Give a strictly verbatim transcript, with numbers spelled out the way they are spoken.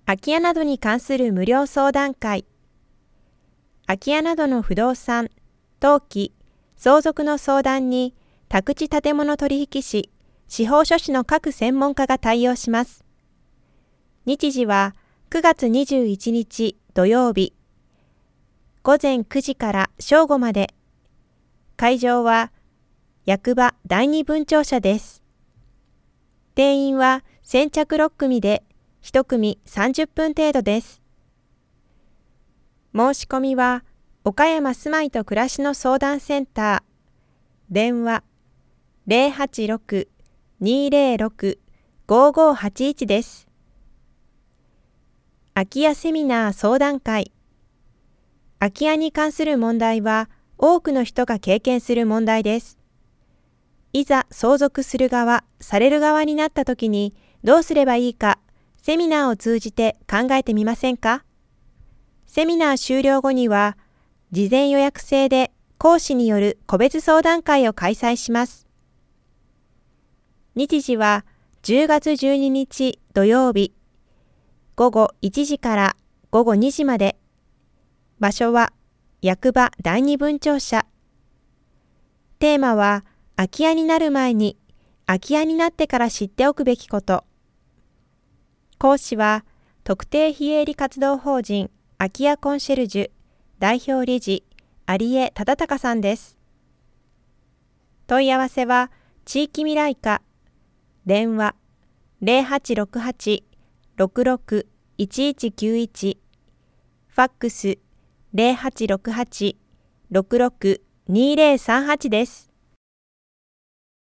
空き家などに関する無料相談会。空き家などの不動産、登記、相続の相談に、宅地建物取引士、司法書士の各専門家が対応します。日時はくがつにじゅういちにち土曜日、ごぜんくじから正午まで。会場は役場だいに分庁舎です。定員は先着ろっくみで、いちくみさんじゅっぷん程度です。申し込みは、岡山住まいと暮らしの相談センター、電話ゼロはちろく にゼロろく ごごはちいちです。空き家セミナー相談会。空き家に関する問題は、多くの人が経験する問題です。いざ相続する側、される側になったときに、どうすればいいか、セミナーを通じて考えてみませんか？セミナー終了後には、事前予約制で講師による個別相談会を開催します。日時はじゅうがつじゅうににち土曜日、ごごいちじからごごにじまで。場所は役場だいに分庁舎。テーマは、空き家になる前に、空き家になってから知っておくべきこと。講師は、特定非営利活動法人空き家コンシェルジュ代表理事有江忠敬さんです。問い合わせは地域未来課電話ゼロはちろくはち ろくろく いちいちきゅういち、ファックスゼロはちろくはち ろくろく にゼロさんはちです。